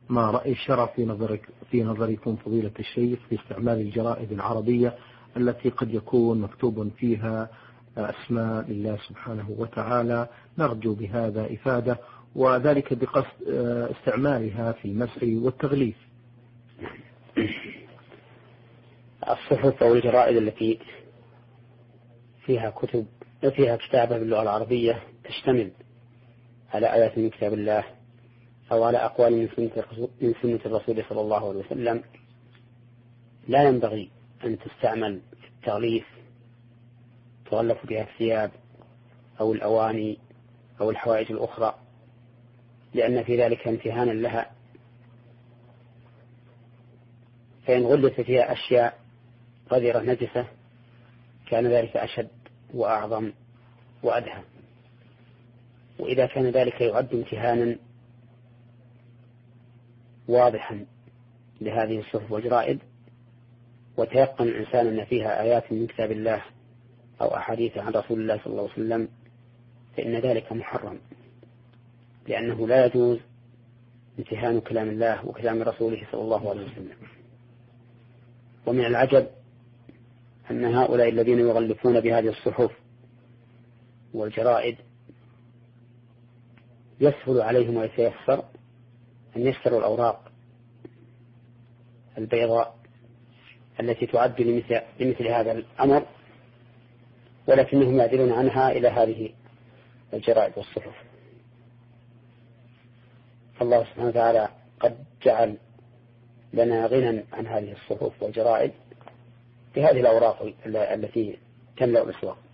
ما رأي الشرع في نظركم فضيلة الشيخ في استعمال الجرائد العربية التي قد يكون مكتوب فيها أسماء الله سبحانه وتعالى، نرجو بهذا إفادة، وذلك بقصد استعمالها في المسح والتغليف. الصحف أو الجرائد التي فيها كتابة باللغة العربية تشتمل على آيات من كتاب الله أو على أقوال من سنة الرسول صلى الله عليه وسلم، لا ينبغي أن تستعمل في التغليف تغلف بها الثياب أو الأواني أو الحوائج الأخرى، لأن في ذلك امتهانا لها، فإن غلف فيها أشياء غير نجسة كان ذلك أشد وأعظم وأدهى. وإذا كان ذلك يعد امتهانا واضحا لهذه الصحف والجرائد، وتيقن الإنسان أن فيها آيات من كتاب الله أو أحاديث عن رسول الله صلى الله عليه وسلم، فإن ذلك محرم، لأنه لا يجوز امتهان كلام الله وكلام رسوله صلى الله عليه وسلم. ومن العجب أن هؤلاء الذين يغلفون بهذه الصحف والجرائد يسهل عليهم ويتيسر أن يشتروا الأوراق البيضاء التي تعد لمثل هذا الأمر، ولكنهم يعدلون عنها إلى هذه الجرائد والصحف. الله سبحانه وتعالى قد جعل لنا غنى عن هذه الصحف والجرائد بهذه الأوراق التي تملأ الأسواق.